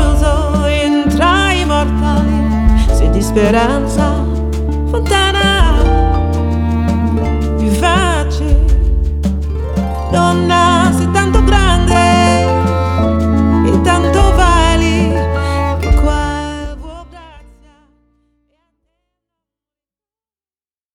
chiuso in tra i mortali, sei di speranza, fontana, vivace, donna.